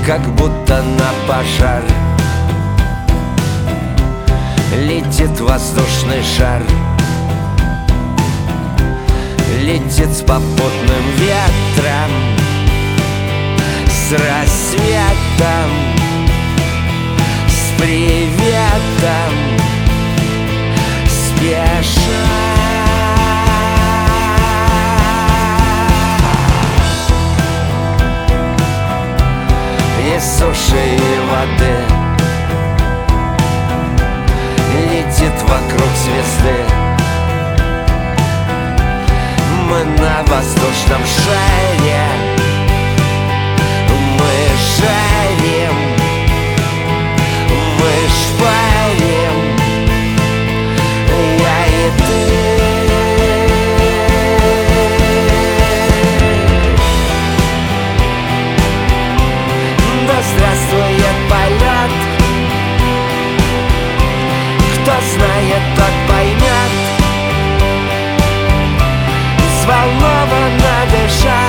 как будто на пожар. Летит воздушный шар, летит с попутным ветром, с рассветом, с приветом, спеша. Из суши и воды летит вокруг звезды. Мы на воздушном шаре, мы жарим, мы шпарим, я и ты. Да здравствует полет, кто знает, тот поймет. Взволнованно дыша,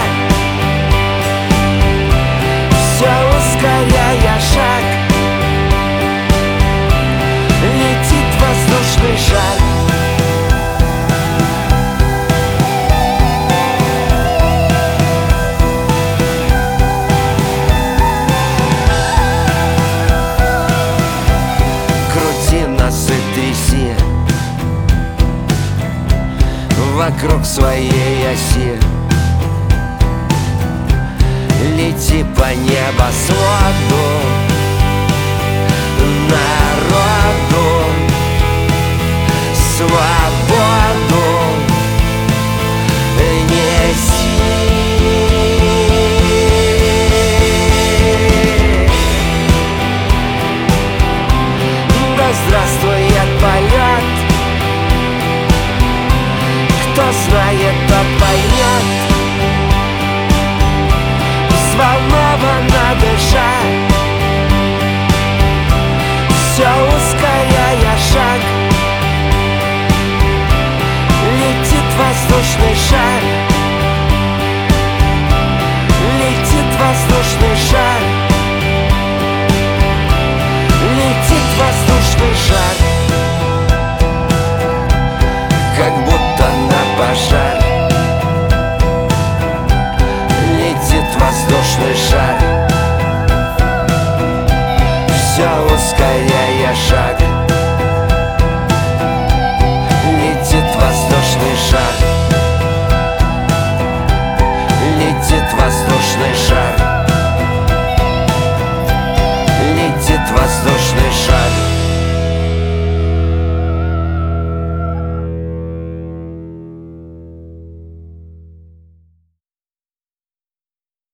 все ускоряя шаг, летит воздушный шар. Крути нас и тряси вокруг своей оси. Лети по небосводу, народу свободу неси. Да здравствует полет, кто знает, тот поймет. Взволнованно дыша, все ускоряя шаг, летит воздушный шар, летит воздушный шар, летит воздушный шар, как будто на пожар. Летит воздушный шар, все ускоряя шаг.